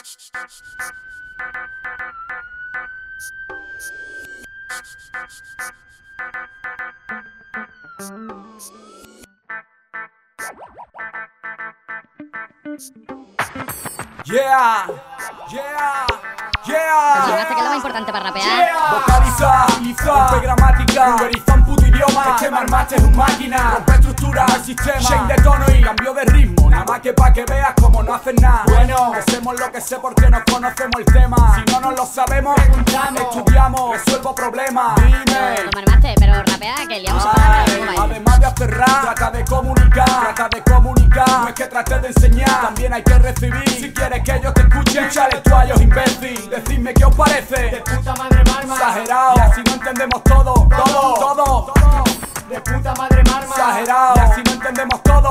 Yeah, yeah, yeah. Confirmaste que es lo más importante para rapear. Yeah. Vocaliza, rompe gramática, pulveriza un puto idioma. Este marmate es un máquina, rompe estructura al sistema. Shane de tono y cambio de ritmo, nada más que pa' que veas como no haces nada. Bueno, hacemos lo que sé porque nos conocemos el tema. Si no nos lo sabemos, preguntamos, estudiamos, resuelvo problemas. Dime. Lo marmaste, pero rapea que liamos a palabras como baile. Además de hacer rap, trata de comunicar, no es que trates de enseñar, también hay que recibir. Si quieres que ellos te escuchen, escúchale tú a ellos, imbécil. Decidme qué os parece, de puta madre marma, exagerado, y así no entendemos todo. de puta madre marma, exagerado, y así no entendemos todo.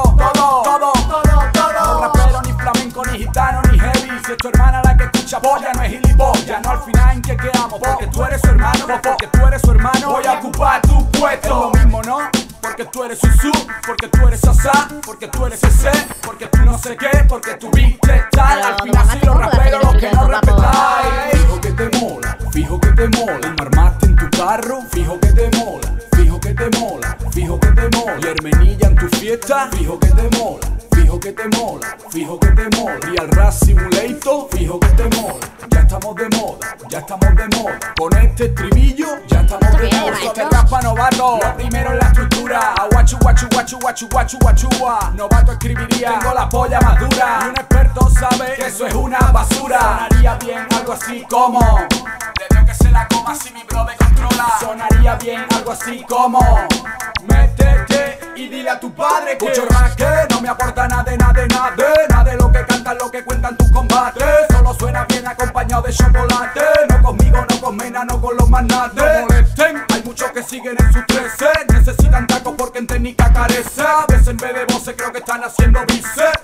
No rapero, ni flamenco, ni gitano, ni heavy. Si es tu hermana la que escucha polla, no es gilipollas. No, al final en qué quedamos, porque tú eres su hermano, porque tú eres su hermano. Voy a ocupar tu puesto, es lo mismo, ¿no? Porque tú eres Susu, porque tú eres Sasa, porque tú eres ese, porque tú no sé qué, porque tú viste tal. Al final soy los raperos los que no respetáis. Fijo que te mola, fijo que te mola. Marmaste en tu carro, fijo que te mola, fijo que te mola, fijo que te mola. Y Hermenilla en tu fiesta, fijo que te mola, fijo que te mola, fijo que te mola. Y al Rap Simulator, fijo que te mola. Ya estamos de moda, ya estamos de moda. Con este estribillo, ya estamos de moda. Curso de rapa novato, lo primero en la estructura. Guachu, guachu, guachu, guachu, guachu, guachua. Novato escribiría, tengo la polla más dura. Y un experto sabe que eso es una basura. Sonaría bien algo así como, le veo que se la coma si mi brother controla. Sonaría bien algo así como, métete y dile a tu padre que escucho rap que no me aporta nada de lo que cantan, lo que cuentan tus combates. Solo suena bien acompañado de chocolate. No conmigo, no con Mena, no con los magnates. No molesten, hay muchos que siguen en sus 13. Necesitan tacos porque en técnica carece. A veces en vez de voces creo que están haciendo bíceps.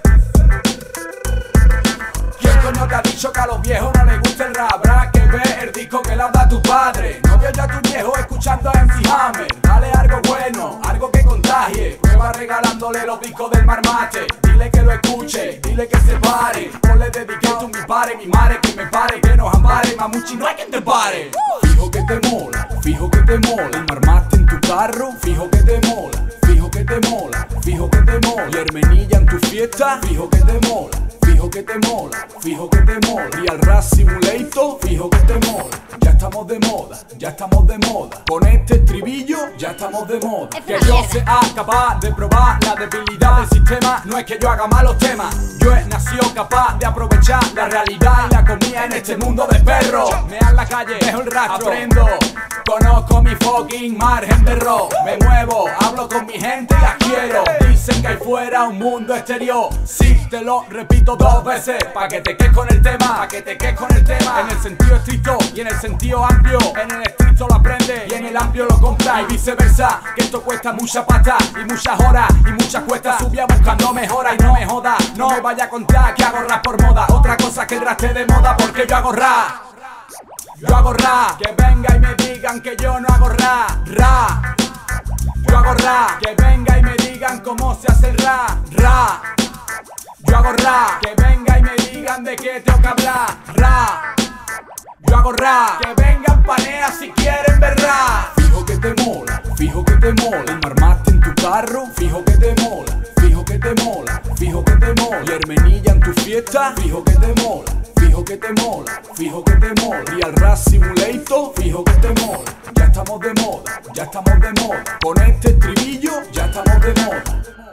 ¿Quién coño te ha dicho que a los viejos no les gusta el rap? Habrá que ver el disco que le da tu padre. No veo ya a tu viejo escuchando a MC Hammer. Dale algo bueno, algo que contagie. Prueba regalándole los discos del marmate. Dile que lo escuche, dile que se pare. Ponle dediqué tu mi padre, mi madre, que me pare, que nos ampare. Mamuchi, no hay quien te pare. Fijo que te mola, fijo que te mola. Y marmaste en tu carro, fijo que te mola, fijo que te mola, fijo que te mola. Y Hermenilla en tu fiesta, fijo que te mola, fijo que te mola, fijo que te mola. Y al Rap Simulator, fijo que te mola. Ya estamos de moda, ya estamos de moda. Con este estribillo, ya estamos de moda. Que yo sea capaz de probar la debilidad del sistema. No es que yo haga malos temas, yo he nacido capaz de aprovechar la realidad y la comida en este mundo de perros. Me en la calle, dejo el rastro, aprendo, conozco mi fucking margen de rock. Me muevo, hablo con mi gente y la quiero. Dicen que hay fuera un mundo exterior. Sí, te lo repito 2 veces, pa' que te quedes con el tema, pa' que te quedes con el tema. En el sentido estricto y en el sentido amplio. En el estricto lo aprende y en el amplio lo compra y viceversa. Que esto cuesta mucha pasta y muchas horas y muchas cuestas. Subía buscando mejora y no me joda. No me vaya a contar que hago rap por moda. Otra cosa que el rap esté de moda porque yo hago rap. Yo hago rap, que venga y me digan que yo no hago rap. Yo hago rap, que venga y me digan cómo se hace el rap. Yo hago rap, que venga y me digan de qué tengo que hablar. Yo hago rap, que vengan panea si quieren ver rap. Fijo que te mola, fijo que te mola. Y marmaste en tu carro, fijo que te mola, fijo que te mola, fijo que te mola. Y Hermenilla en tu fiesta, fijo que te mola, fijo que te mola, fijo que te mola. Y al Rap Simulator, fijo que te mola. Ya estamos de moda, ya estamos de moda. Con este estribillo, ya estamos de moda.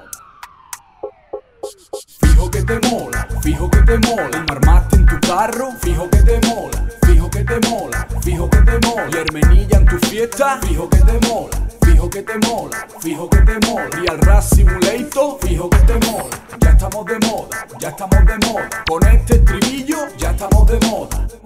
Fijo que te mola, fijo que te mola. Y marmaste en tu carro, fijo que te mola, fijo que te mola, fijo que te mola. Y Hermenilla en tu fiesta, fijo que te mola, fijo que te mola, fijo que te mola. Y al Rap Simulator, fijo que te mola. Ya estamos de moda, ya estamos de moda. Con este estribillo, ya estamos de moda.